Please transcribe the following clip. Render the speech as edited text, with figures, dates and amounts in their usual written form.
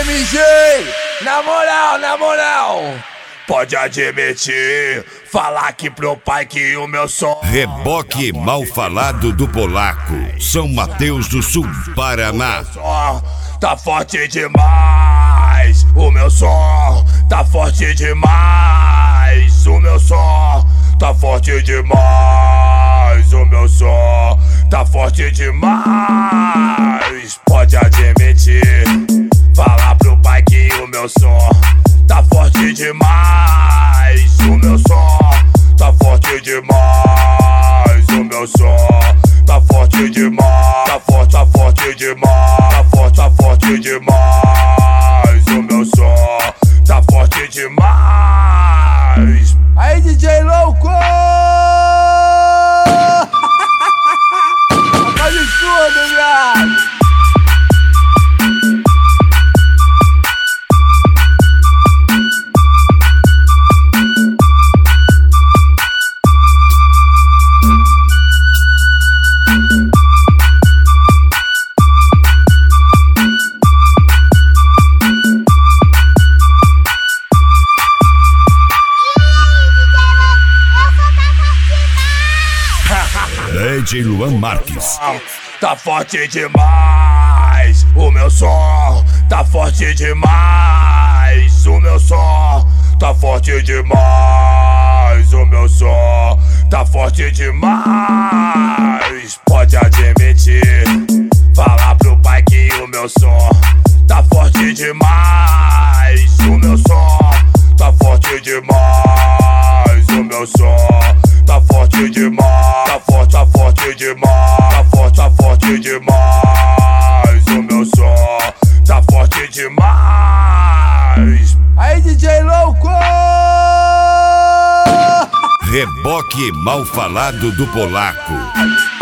MG, na moral, pode admitir, falar aqui pro pai que o meu som. Reboque mal falado do Polaco, São Mateus do Sul, Paraná. Tá forte demais, o meu som tá forte demais, o meu som tá forte demais, o meu som tá forte demais. Pode admitir, falar pro pai que o meu som tá forte demais, o meu som tá forte demais, o meu som tá forte demais, tá forte demais, tá forte demais, o meu som tá forte demais. Aí, DJ louco! Faz tudo, viado! DJ Luan Marques. Tá forte demais, o meu som tá forte demais, o meu som tá forte demais, o meu som tá forte demais. Pode admitir, falar pro pai que o meu som tá forte demais, o meu som tá forte demais, o meu som tá forte demais, tá forte demais, tá forte demais, o meu som tá forte demais. Aí, DJ louco! Reboque mal falado do Polaco.